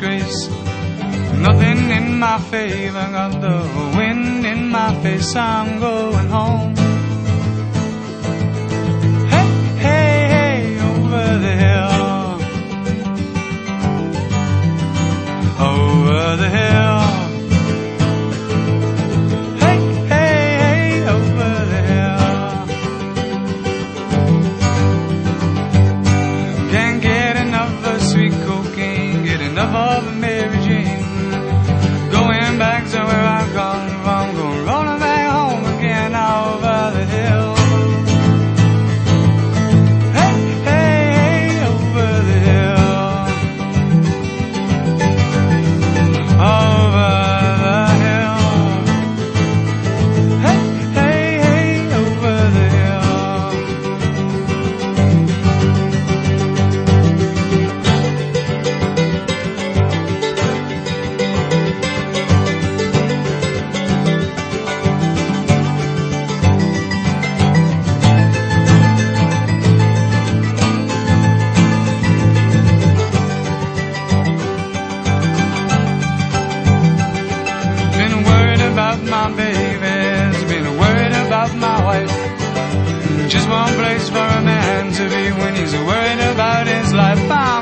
disgrace. Nothing in my favor, got the wind in my face, I'm going home. Hey, hey, hey, over the hill, over the hill. Hey, hey, hey, over the hill. Can't get enough of sweet cocaine, get enough of Mary Jane. Going back to where I've gone from, going rolling back home again over the hill. Hey, hey, hey, over the hill, over the hill. Hey, hey, hey, over the my baby's been worried about my wife. Just one place for a man to be when he's worried about his life.